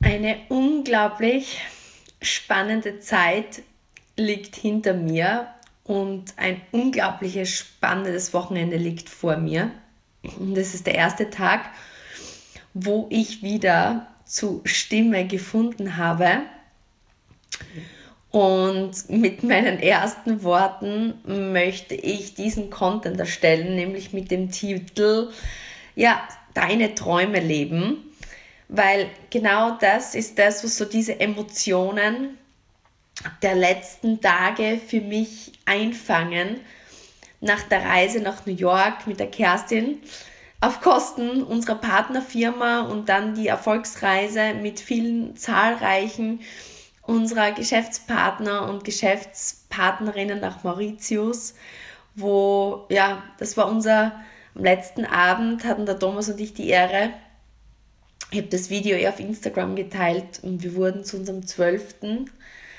Eine unglaublich spannende Zeit liegt hinter mir und ein unglaubliches spannendes Wochenende liegt vor mir. Und das ist der erste Tag, wo ich wieder zu Stimme gefunden habe. Und mit meinen ersten Worten möchte ich diesen Content erstellen, nämlich mit dem Titel, ja, deine Träume leben. Weil genau das ist das, was so diese Emotionen der letzten Tage für mich einfangen. Nach der Reise nach New York mit der Kerstin auf Kosten unserer Partnerfirma und dann die Erfolgsreise mit vielen zahlreichen unserer Geschäftspartner und Geschäftspartnerinnen nach Mauritius, wo, ja, das war am letzten Abend hatten der Thomas und ich die Ehre. Ich habe das Video auf Instagram geteilt und wir wurden zu unserem 12.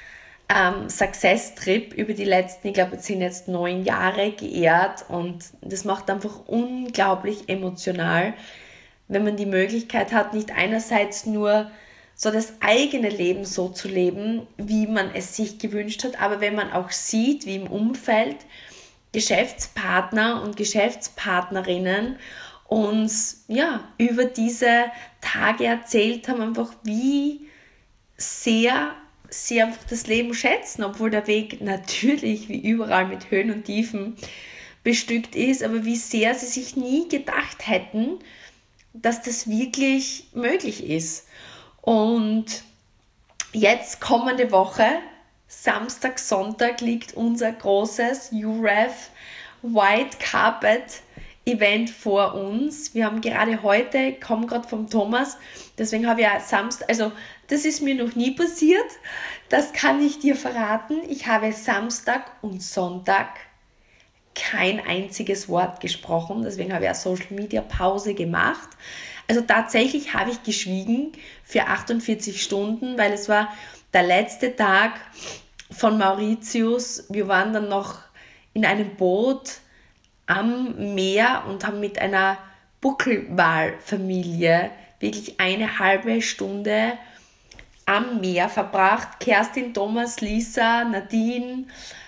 Success-Trip über die letzten, ich glaube, es sind jetzt 9 Jahre geehrt und das macht einfach unglaublich emotional, wenn man die Möglichkeit hat, nicht einerseits nur so das eigene Leben so zu leben, wie man es sich gewünscht hat, aber wenn man auch sieht, wie im Umfeld Geschäftspartner und Geschäftspartnerinnen uns ja über diese Tage erzählt haben, einfach wie sehr sie einfach das Leben schätzen, obwohl der Weg natürlich wie überall mit Höhen und Tiefen bestückt ist, aber wie sehr sie sich nie gedacht hätten, dass das wirklich möglich ist. Und jetzt kommende Woche, Samstag, Sonntag, liegt unser großes UREF White Carpet Event vor uns. Wir haben gerade heute, ich komme gerade vom Thomas, deswegen habe ich ja Samstag, also das ist mir noch nie passiert, das kann ich dir verraten. Ich habe Samstag und Sonntag kein einziges Wort gesprochen, deswegen habe ich eine Social Media Pause gemacht. Also tatsächlich habe ich geschwiegen für 48 Stunden, weil es war der letzte Tag von Mauritius. Wir waren dann noch in einem Boot am Meer und haben mit einer Buckelwalfamilie wirklich eine halbe Stunde am Meer verbracht. Kerstin, Thomas, Lisa, Nadine,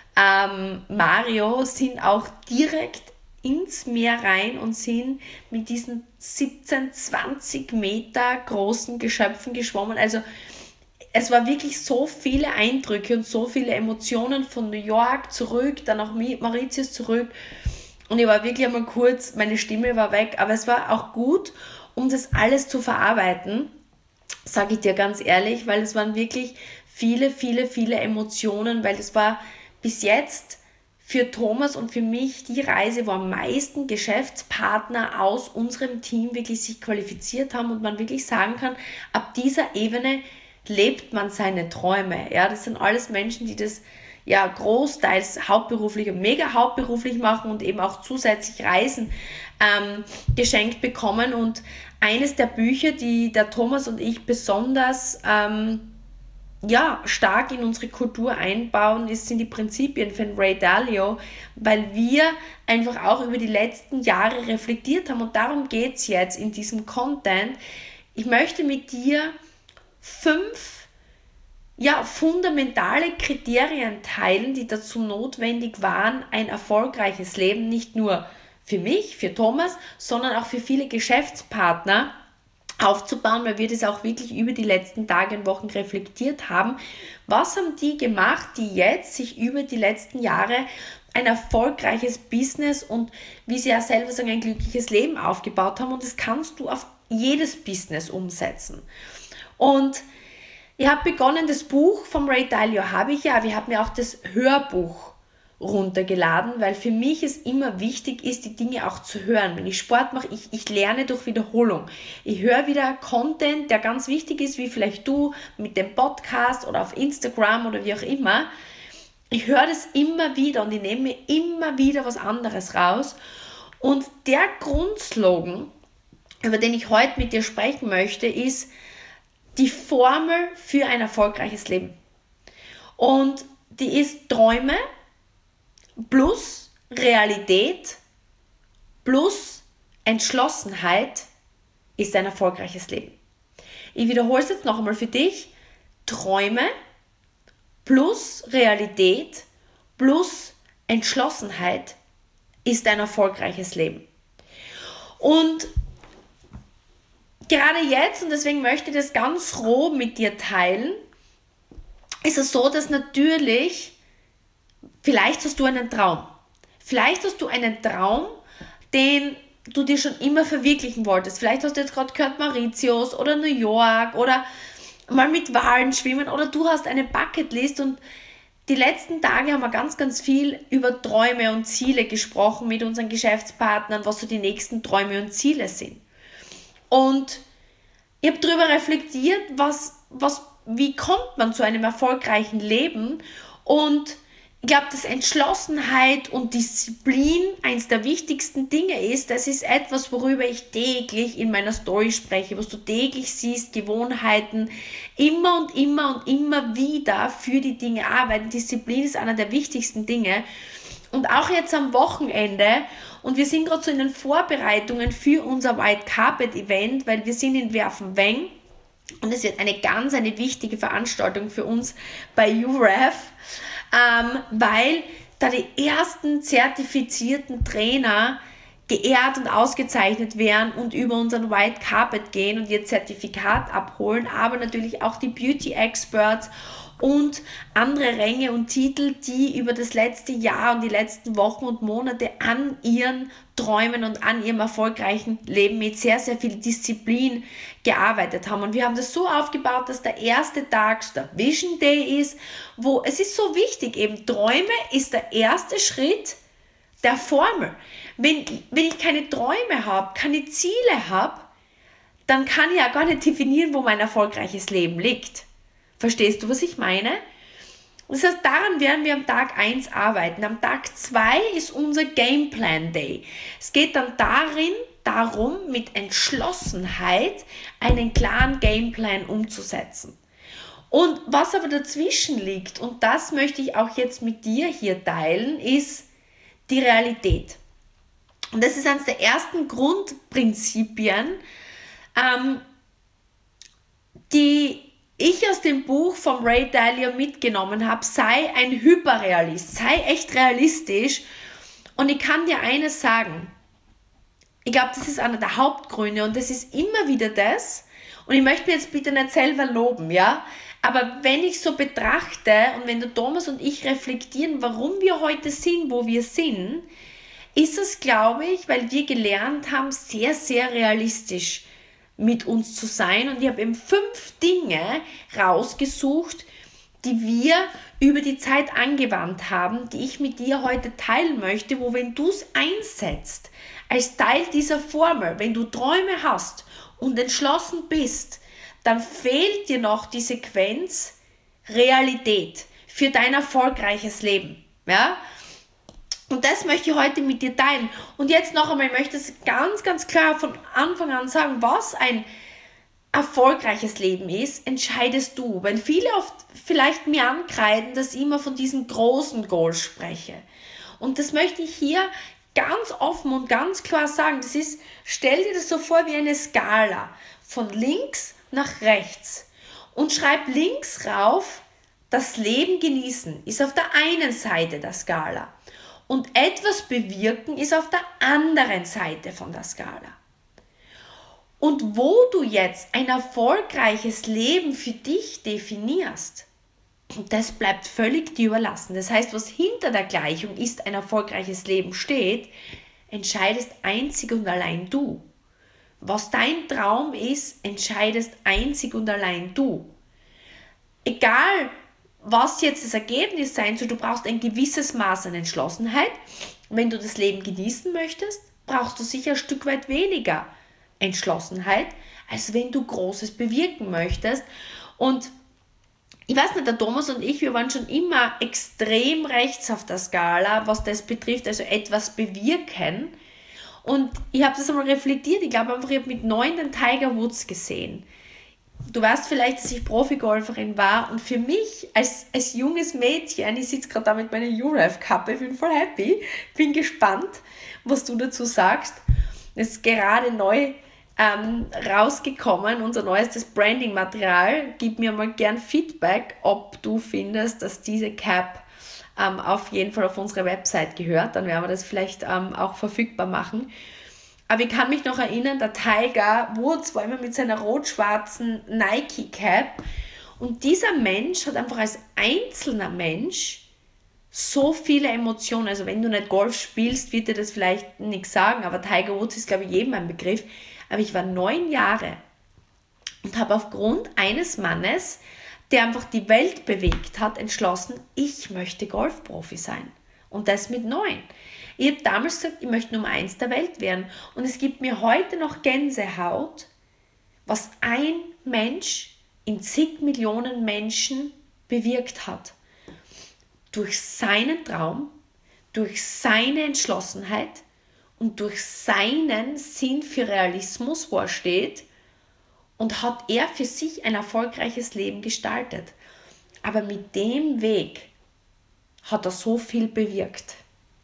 Mario sind auch direkt ins Meer rein und sind mit diesen 17, 20 Meter großen Geschöpfen geschwommen. Also es war wirklich so viele Eindrücke und so viele Emotionen von New York zurück, dann auch Mauritius zurück. Und ich war wirklich einmal kurz, meine Stimme war weg, aber es war auch gut, um das alles zu verarbeiten, sage ich dir ganz ehrlich, weil es waren wirklich viele, viele, viele Emotionen, weil es war bis jetzt für Thomas und für mich die Reise, wo am meisten Geschäftspartner aus unserem Team wirklich sich qualifiziert haben und man wirklich sagen kann, ab dieser Ebene lebt man seine Träume. Ja, das sind alles Menschen, die das ja großteils hauptberuflich und mega hauptberuflich machen und eben auch zusätzlich Reisen geschenkt bekommen. Und eines der Bücher, die der Thomas und ich besonders stark in unsere Kultur einbauen, sind die Prinzipien von Ray Dalio, weil wir einfach auch über die letzten Jahre reflektiert haben und darum geht es jetzt in diesem Content. Ich möchte mit dir 5 fundamentale Kriterien teilen, die dazu notwendig waren, ein erfolgreiches Leben nicht nur für mich, für Thomas, sondern auch für viele Geschäftspartner aufzubauen, weil wir das auch wirklich über die letzten Tage und Wochen reflektiert haben. Was haben die gemacht, die jetzt sich über die letzten Jahre ein erfolgreiches Business und, wie sie ja selber sagen, ein glückliches Leben aufgebaut haben, und das kannst du auf jedes Business umsetzen. Und ich habe begonnen, das Buch von Ray Dalio habe ich ja, aber ich habe mir auch das Hörbuch runtergeladen, weil für mich es immer wichtig ist, die Dinge auch zu hören. Wenn ich Sport mache, ich lerne durch Wiederholung. Ich höre wieder Content, der ganz wichtig ist, wie vielleicht du mit dem Podcast oder auf Instagram oder wie auch immer. Ich höre das immer wieder und ich nehme mir immer wieder was anderes raus. Und der Grundslogan, über den ich heute mit dir sprechen möchte, ist die Formel für ein erfolgreiches Leben. Und die ist Träume plus Realität plus Entschlossenheit ist ein erfolgreiches Leben. Ich wiederhole es jetzt noch einmal für dich. Träume plus Realität plus Entschlossenheit ist ein erfolgreiches Leben. Und gerade jetzt, und deswegen möchte ich das ganz roh mit dir teilen, ist es so, dass natürlich, vielleicht hast du einen Traum. Vielleicht hast du einen Traum, den du dir schon immer verwirklichen wolltest. Vielleicht hast du jetzt gerade gehört, Mauritius oder New York oder mal mit Walen schwimmen oder du hast eine Bucketlist. Und die letzten Tage haben wir ganz, ganz viel über Träume und Ziele gesprochen mit unseren Geschäftspartnern, was so die nächsten Träume und Ziele sind. Und ich habe darüber reflektiert, wie kommt man zu einem erfolgreichen Leben. Und ich glaube, dass Entschlossenheit und Disziplin eines der wichtigsten Dinge ist. Das ist etwas, worüber ich täglich in meiner Story spreche, was du täglich siehst, Gewohnheiten, immer und immer und immer wieder für die Dinge arbeiten. Disziplin ist einer der wichtigsten Dinge. Und auch jetzt am Wochenende, und wir sind gerade so in den Vorbereitungen für unser White Carpet Event, weil wir sind in Werfenweng und es wird eine wichtige Veranstaltung für uns bei UREF, weil da die ersten zertifizierten Trainer geehrt und ausgezeichnet werden und über unseren White Carpet gehen und ihr Zertifikat abholen, aber natürlich auch die Beauty Experts und andere Ränge und Titel, die über das letzte Jahr und die letzten Wochen und Monate an ihren Träumen und an ihrem erfolgreichen Leben mit sehr, sehr viel Disziplin gearbeitet haben. Und wir haben das so aufgebaut, dass der erste Tag der Vision Day ist, wo es ist so wichtig, eben Träume ist der erste Schritt der Formel. Wenn ich keine Träume habe, keine Ziele habe, dann kann ich ja gar nicht definieren, wo mein erfolgreiches Leben liegt. Verstehst du, was ich meine? Das heißt, daran werden wir am Tag 1 arbeiten. Am Tag 2 ist unser Gameplan Day. Es geht dann darum, mit Entschlossenheit einen klaren Gameplan umzusetzen. Und was aber dazwischen liegt, und das möchte ich auch jetzt mit dir hier teilen, ist die Realität. Und das ist eines der ersten Grundprinzipien, die ich aus dem Buch von Ray Dalio mitgenommen habe. Sei ein Hyperrealist, sei echt realistisch. Und ich kann dir eines sagen, ich glaube, das ist einer der Hauptgründe und das ist immer wieder das, und ich möchte mir jetzt bitte nicht selber loben, ja, aber wenn ich so betrachte und wenn der Thomas und ich reflektieren, warum wir heute sind, wo wir sind, ist es, glaube ich, weil wir gelernt haben, sehr, sehr realistisch mit uns zu sein. Und ich habe eben 5 Dinge rausgesucht, die wir über die Zeit angewandt haben, die ich mit dir heute teilen möchte, wo, wenn du es einsetzt, als Teil dieser Formel, wenn du Träume hast und entschlossen bist, dann fehlt dir noch die Sequenz Realität für dein erfolgreiches Leben. Ja? Und das möchte ich heute mit dir teilen. Und jetzt noch einmal, ich möchte es ganz, ganz klar von Anfang an sagen, was ein erfolgreiches Leben ist, entscheidest du. Weil viele oft vielleicht mir ankreiden, dass ich immer von diesen großen Goals spreche. Und das möchte ich hier ganz offen und ganz klar sagen. Das ist, stell dir das so vor wie eine Skala. Von links nach rechts. Und schreib links rauf, das Leben genießen ist auf der einen Seite der Skala. Und etwas bewirken ist auf der anderen Seite von der Skala. Und wo du jetzt ein erfolgreiches Leben für dich definierst, das bleibt völlig dir überlassen. Das heißt, was hinter der Gleichung ist, ein erfolgreiches Leben steht, entscheidest einzig und allein du. Was dein Traum ist, entscheidest einzig und allein du. Egal, was jetzt das Ergebnis sein soll, du brauchst ein gewisses Maß an Entschlossenheit. Wenn du das Leben genießen möchtest, brauchst du sicher ein Stück weit weniger Entschlossenheit, als wenn du Großes bewirken möchtest. Und ich weiß nicht, der Thomas und ich, wir waren schon immer extrem rechts auf der Skala, was das betrifft, also etwas bewirken. Und ich habe das einmal reflektiert, ich glaube einfach, ich habe mit 9 den Tiger Woods gesehen. Du weißt vielleicht, dass ich Profigolferin war und für mich als junges Mädchen, ich sitze gerade da mit meiner UREF-Kappe, bin voll happy, bin gespannt, was du dazu sagst. Das ist gerade neu rausgekommen, unser neuestes Branding-Material. Gib mir mal gern Feedback, ob du findest, dass diese Cap auf jeden Fall auf unsere Website gehört. Dann werden wir das vielleicht auch verfügbar machen. Aber ich kann mich noch erinnern, der Tiger Woods war immer mit seiner rot-schwarzen Nike-Cap. Und dieser Mensch hat einfach als einzelner Mensch so viele Emotionen. Also wenn du nicht Golf spielst, wird dir das vielleicht nichts sagen, aber Tiger Woods ist, glaube ich, jedem ein Begriff. Aber ich war 9 Jahre und habe aufgrund eines Mannes, der einfach die Welt bewegt hat, entschlossen, ich möchte Golfprofi sein. Und das mit 9. Ich habe damals gesagt, ich möchte Nummer 1 der Welt werden. Und es gibt mir heute noch Gänsehaut, was ein Mensch in zig Millionen Menschen bewirkt hat. Durch seinen Traum, durch seine Entschlossenheit und durch seinen Sinn für Realismus, wo er steht, und hat er für sich ein erfolgreiches Leben gestaltet. Aber mit dem Weg hat er so viel bewirkt.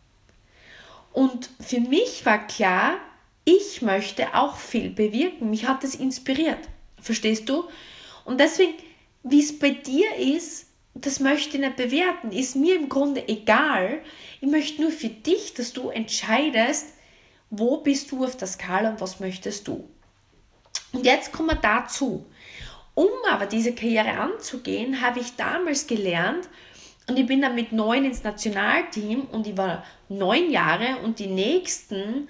Und für mich war klar, ich möchte auch viel bewirken. Mich hat das inspiriert. Verstehst du? Und deswegen, wie es bei dir ist, das möchte ich nicht bewerten, ist mir im Grunde egal. Ich möchte nur für dich, dass du entscheidest, wo bist du auf der Skala und was möchtest du. Und jetzt kommen wir dazu. Um aber diese Karriere anzugehen, habe ich damals gelernt, und ich bin dann mit 9 ins Nationalteam und ich war 9 Jahre und die nächsten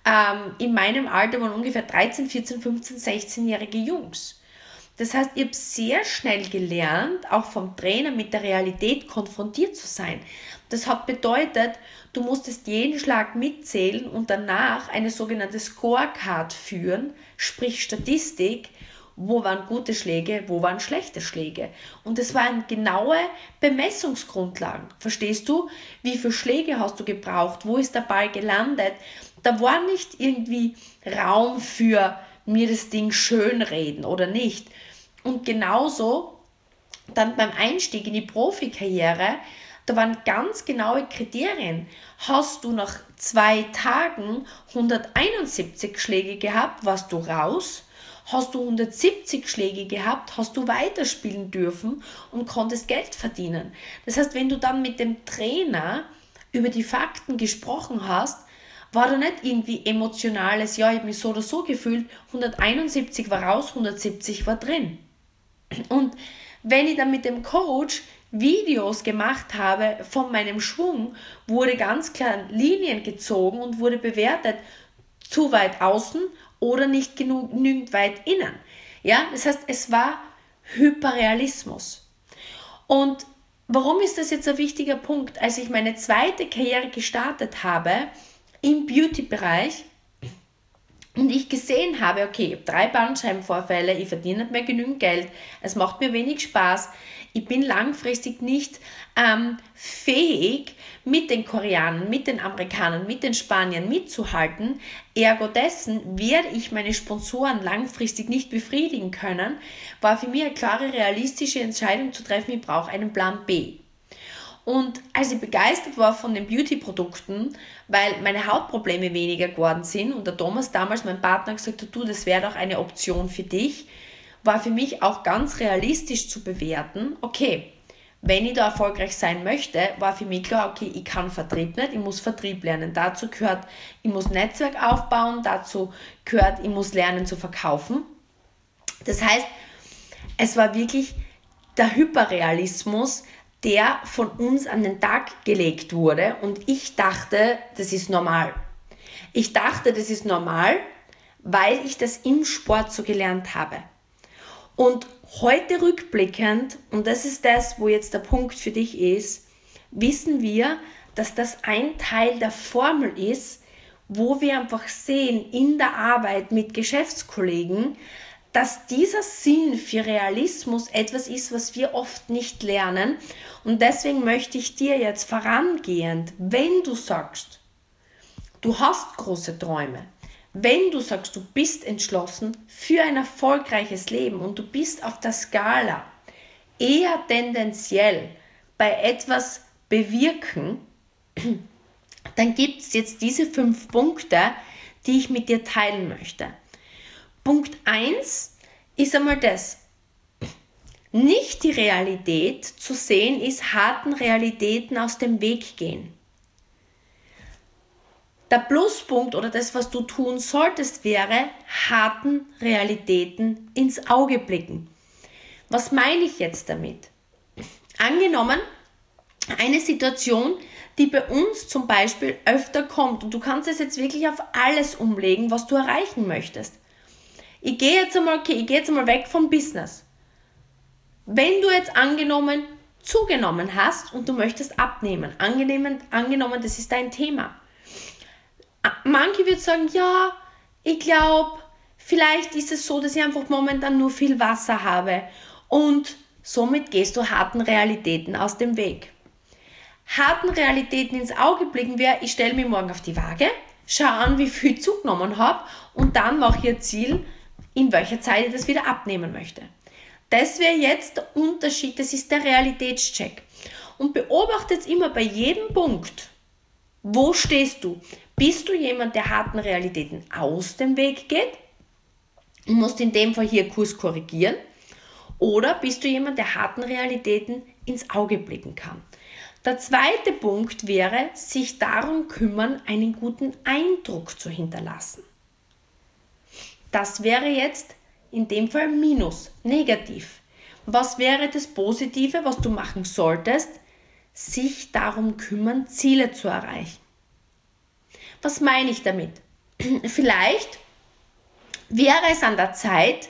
in meinem Alter waren ungefähr 13, 14, 15, 16-jährige Jungs. Das heißt, ich habe sehr schnell gelernt, auch vom Trainer mit der Realität konfrontiert zu sein. Das hat bedeutet, du musstest jeden Schlag mitzählen und danach eine sogenannte Scorecard führen, sprich Statistik, wo waren gute Schläge, wo waren schlechte Schläge. Und das waren genaue Bemessungsgrundlagen. Verstehst du? Wie viele Schläge hast du gebraucht? Wo ist der Ball gelandet? Da war nicht irgendwie Raum für mir das Ding schönreden oder nicht. Und genauso dann beim Einstieg in die Profikarriere, da waren ganz genaue Kriterien. Hast du nach 2 Tagen 171 Schläge gehabt, warst du raus. Hast du 170 Schläge gehabt, hast du weiterspielen dürfen und konntest Geld verdienen. Das heißt, wenn du dann mit dem Trainer über die Fakten gesprochen hast, war da nicht irgendwie emotionales, ja, ich habe mich so oder so gefühlt, 171 war raus, 170 war drin. Und wenn ich dann mit dem Coach Videos gemacht habe von meinem Schwung, wurde ganz klar Linien gezogen und wurde bewertet, zu weit außen oder nicht genügend weit innen. Ja, das heißt, es war Hyperrealismus. Und warum ist das jetzt ein wichtiger Punkt? Als ich meine zweite Karriere gestartet habe, im Beauty-Bereich, und ich gesehen habe, okay, ich habe 3 Bandscheibenvorfälle, ich verdiene nicht mehr genügend Geld, es macht mir wenig Spaß, ich bin langfristig nicht fähig, mit den Koreanern, mit den Amerikanern, mit den Spaniern mitzuhalten. Ergo dessen werde ich meine Sponsoren langfristig nicht befriedigen können, war für mich eine klare, realistische Entscheidung zu treffen, ich brauche einen Plan B. Und als ich begeistert war von den Beauty-Produkten, weil meine Hautprobleme weniger geworden sind und der Thomas damals, mein Partner, gesagt hat, du, das wäre doch eine Option für dich, war für mich auch ganz realistisch zu bewerten, okay, wenn ich da erfolgreich sein möchte, war für mich klar, okay, ich kann Vertrieb nicht, ich muss Vertrieb lernen. Dazu gehört, ich muss Netzwerk aufbauen, dazu gehört, ich muss lernen zu verkaufen. Das heißt, es war wirklich der Hyperrealismus, der von uns an den Tag gelegt wurde und ich dachte, das ist normal. Ich dachte, das ist normal, weil ich das im Sport so gelernt habe. Und heute rückblickend, und das ist das, wo jetzt der Punkt für dich ist, wissen wir, dass das ein Teil der Formel ist, wo wir einfach sehen in der Arbeit mit Geschäftskollegen, dass dieser Sinn für Realismus etwas ist, was wir oft nicht lernen. Und deswegen möchte ich dir jetzt vorangehend, wenn du sagst, du hast große Träume, wenn du sagst, du bist entschlossen für ein erfolgreiches Leben und du bist auf der Skala eher tendenziell bei etwas bewirken, dann gibt es jetzt diese 5 Punkte, die ich mit dir teilen möchte. Punkt 1 ist einmal das. Nicht die Realität zu sehen ist harten Realitäten aus dem Weg gehen. Der Pluspunkt oder das, was du tun solltest, wäre harten Realitäten ins Auge blicken. Was meine ich jetzt damit? Angenommen, eine Situation, die bei uns zum Beispiel öfter kommt und du kannst es jetzt wirklich auf alles umlegen, was du erreichen möchtest. Ich gehe jetzt einmal weg vom Business. Wenn du jetzt angenommen zugenommen hast und du möchtest abnehmen, angenommen, das ist dein Thema. Manche würden sagen, ja, ich glaube, vielleicht ist es so, dass ich einfach momentan nur viel Wasser habe und somit gehst du harten Realitäten aus dem Weg. Harten Realitäten ins Auge blicken wäre, ich stelle mich morgen auf die Waage, schaue an, wie viel ich zugenommen habe und dann mache ich ein Ziel, in welcher Zeit ich das wieder abnehmen möchte. Das wäre jetzt der Unterschied, das ist der Realitätscheck. Und beobachte jetzt immer bei jedem Punkt, wo stehst du? Bist du jemand, der harten Realitäten aus dem Weg geht und musst in dem Fall hier Kurs korrigieren? Oder bist du jemand, der harten Realitäten ins Auge blicken kann? Der zweite Punkt wäre, sich darum kümmern, einen guten Eindruck zu hinterlassen. Das wäre jetzt in dem Fall Minus, negativ. Was wäre das Positive, was du machen solltest? Sich darum kümmern, Ziele zu erreichen. Was meine ich damit? Vielleicht wäre es an der Zeit,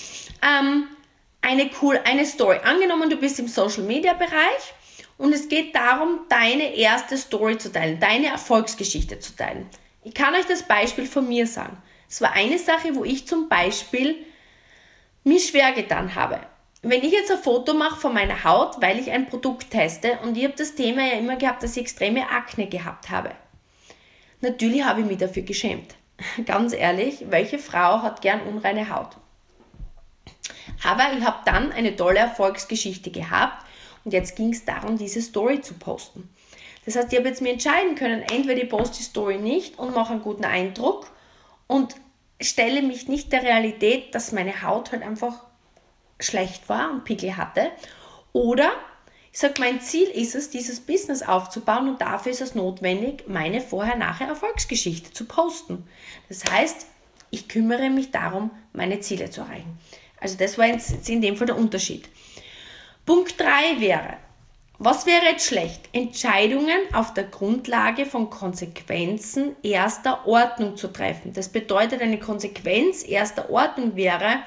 eine Story. Angenommen, du bist im Social Media Bereich und es geht darum, deine erste Story zu teilen, deine Erfolgsgeschichte zu teilen. Ich kann euch das Beispiel von mir sagen. Es war eine Sache, wo ich zum Beispiel mich schwer getan habe. Wenn ich jetzt ein Foto mache von meiner Haut, weil ich ein Produkt teste und ich habe das Thema ja immer gehabt, dass ich extreme Akne gehabt habe. Natürlich habe ich mich dafür geschämt. Ganz ehrlich, welche Frau hat gern unreine Haut? Aber ich habe dann eine tolle Erfolgsgeschichte gehabt und jetzt ging es darum, diese Story zu posten. Das heißt, ich habe jetzt mir entscheiden können, entweder ich poste die Story nicht und mache einen guten Eindruck und stelle mich nicht der Realität, dass meine Haut halt einfach schlecht war und Pickel hatte. Oder ich sage, mein Ziel ist es, dieses Business aufzubauen und dafür ist es notwendig, meine Vorher-Nachher-Erfolgsgeschichte zu posten. Das heißt, ich kümmere mich darum, meine Ziele zu erreichen. Also das war jetzt in dem Fall der Unterschied. Punkt 3 wäre, was wäre jetzt schlecht? Entscheidungen auf der Grundlage von Konsequenzen erster Ordnung zu treffen. Das bedeutet, eine Konsequenz erster Ordnung wäre,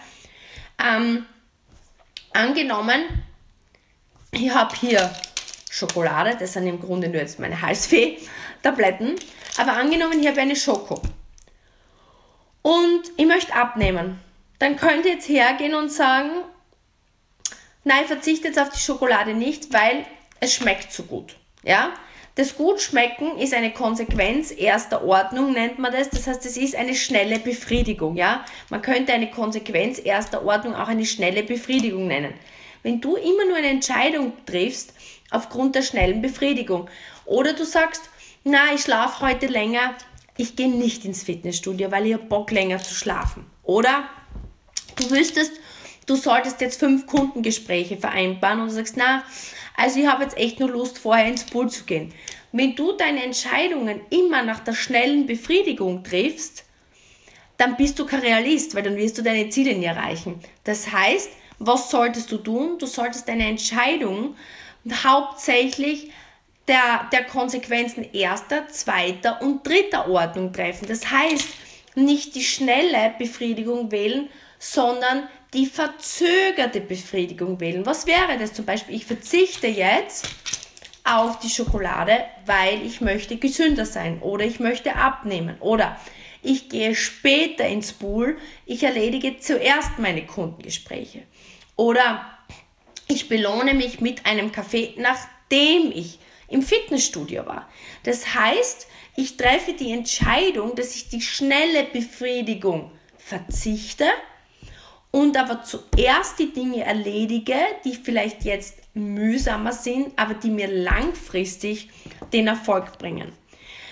angenommen, ich habe hier Schokolade, das sind im Grunde nur jetzt meine Halsweh-Tabletten, aber angenommen, ich habe eine Schoko und ich möchte abnehmen, dann könnt ihr jetzt hergehen und sagen, nein, ich verzichte jetzt auf die Schokolade nicht, weil es schmeckt so gut. Ja? Das Gutschmecken ist eine Konsequenz erster Ordnung, nennt man das. Das heißt, es ist eine schnelle Befriedigung. Ja? Man könnte eine Konsequenz erster Ordnung auch eine schnelle Befriedigung nennen. Wenn du immer nur eine Entscheidung triffst aufgrund der schnellen Befriedigung oder du sagst, na, ich schlafe heute länger, ich gehe nicht ins Fitnessstudio, weil ich habe Bock länger zu schlafen. Oder du wüsstest, du solltest jetzt 5 Kundengespräche vereinbaren und du sagst, na, also ich habe jetzt echt nur Lust, vorher ins Pool zu gehen. Wenn du deine Entscheidungen immer nach der schnellen Befriedigung triffst, dann bist du kein Realist, weil dann wirst du deine Ziele nie erreichen. Das heißt, was solltest du tun? Du solltest deine Entscheidung hauptsächlich der Konsequenzen erster, zweiter und dritter Ordnung treffen. Das heißt, nicht die schnelle Befriedigung wählen, sondern die verzögerte Befriedigung wählen. Was wäre das zum Beispiel? Ich verzichte jetzt auf die Schokolade, weil ich möchte gesünder sein oder ich möchte abnehmen oder ich gehe später ins Pool, ich erledige zuerst meine Kundengespräche. Oder ich belohne mich mit einem Kaffee, nachdem ich im Fitnessstudio war. Das heißt, ich treffe die Entscheidung, dass ich die schnelle Befriedigung verzichte und aber zuerst die Dinge erledige, die vielleicht jetzt mühsamer sind, aber die mir langfristig den Erfolg bringen.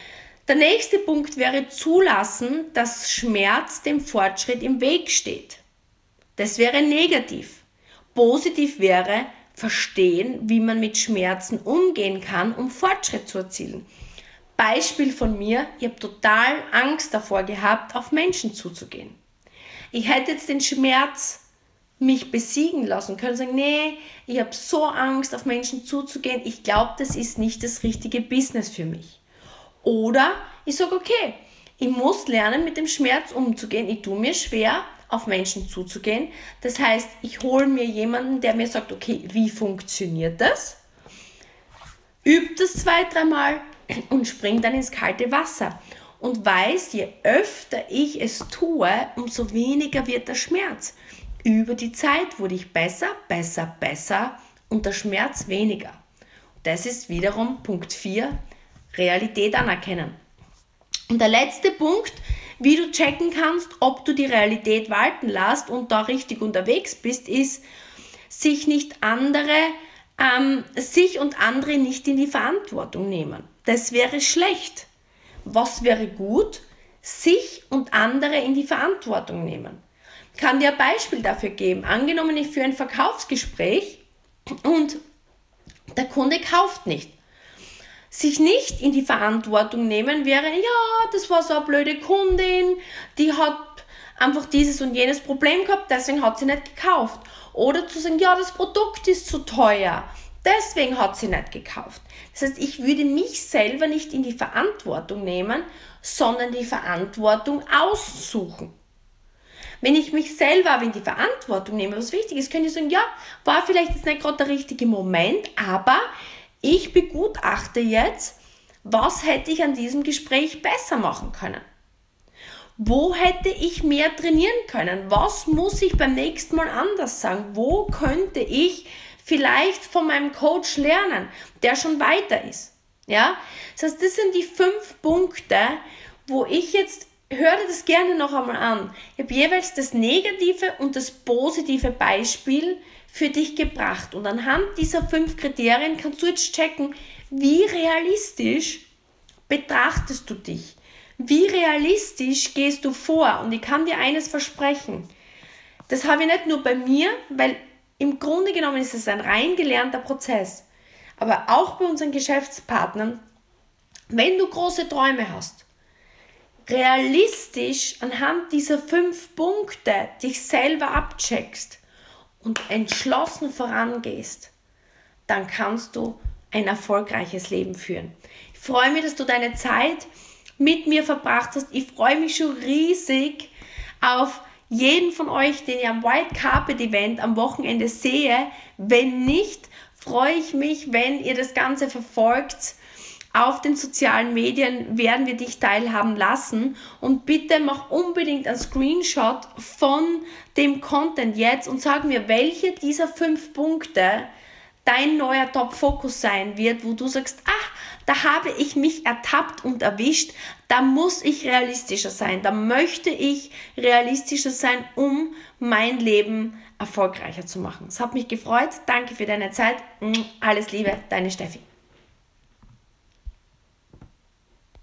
Der nächste Punkt wäre zulassen, dass Schmerz dem Fortschritt im Weg steht. Das wäre negativ. Positiv wäre verstehen, wie man mit Schmerzen umgehen kann, um Fortschritt zu erzielen. Beispiel von mir, ich habe total Angst davor gehabt, auf Menschen zuzugehen. Ich hätte jetzt den Schmerz mich besiegen lassen können, sagen, nee, ich habe so Angst, auf Menschen zuzugehen, ich glaube, das ist nicht das richtige Business für mich. Oder ich sage, okay, ich muss lernen, mit dem Schmerz umzugehen, ich tue mir schwer, auf Menschen zuzugehen. Das heißt, ich hole mir jemanden, der mir sagt, okay, wie funktioniert das? Übe das 2-3 Mal und spring dann ins kalte Wasser. Und weiß, je öfter ich es tue, umso weniger wird der Schmerz. Über die Zeit wurde ich besser und der Schmerz weniger. Das ist wiederum Punkt 4, Realität anerkennen. Und der letzte Punkt, wie du checken kannst, ob du die Realität walten lässt und da richtig unterwegs bist, ist, sich und andere nicht in die Verantwortung nehmen. Das wäre schlecht. Was wäre gut? Sich und andere in die Verantwortung nehmen. Ich kann dir ein Beispiel dafür geben. Angenommen, ich führe ein Verkaufsgespräch und der Kunde kauft nicht. Sich nicht in die Verantwortung nehmen wäre, ja, das war so eine blöde Kundin, die hat einfach dieses und jenes Problem gehabt, deswegen hat sie nicht gekauft. Oder zu sagen, ja, das Produkt ist zu teuer, deswegen hat sie nicht gekauft. Das heißt, ich würde mich selber nicht in die Verantwortung nehmen, sondern die Verantwortung aussuchen. Wenn ich mich selber aber in die Verantwortung nehme, was wichtig ist, könnte ich sagen, ja, war vielleicht jetzt nicht gerade der richtige Moment, aber ich begutachte jetzt, was hätte ich an diesem Gespräch besser machen können? Wo hätte ich mehr trainieren können? Was muss ich beim nächsten Mal anders sagen? Wo könnte ich vielleicht von meinem Coach lernen, der schon weiter ist? Ja? Das heißt, das sind die 5 Punkte, wo ich jetzt, hör dir das gerne noch einmal an. Ich habe jeweils das negative und das positive Beispiel für dich gebracht. Und anhand dieser 5 Kriterien kannst du jetzt checken, wie realistisch betrachtest du dich? Wie realistisch gehst du vor? Und ich kann dir eines versprechen. Das habe ich nicht nur bei mir, weil im Grunde genommen ist es ein rein gelernter Prozess. Aber auch bei unseren Geschäftspartnern, wenn du große Träume hast, realistisch anhand dieser 5 Punkte dich selber abcheckst und entschlossen vorangehst, dann kannst du ein erfolgreiches Leben führen. Ich freue mich, dass du deine Zeit mit mir verbracht hast. Ich freue mich schon riesig auf jeden von euch, den ich am White Carpet Event am Wochenende sehe. Wenn nicht, freue ich mich, wenn ihr das Ganze verfolgt. Auf den sozialen Medien werden wir dich teilhaben lassen und bitte mach unbedingt einen Screenshot von dem Content jetzt und sag mir, welche dieser 5 Punkte dein neuer Top-Fokus sein wird, wo du sagst, da habe ich mich ertappt und erwischt, da muss ich realistischer sein, da möchte ich realistischer sein, um mein Leben erfolgreicher zu machen. Es hat mich gefreut, danke für deine Zeit, alles Liebe, deine Steffi.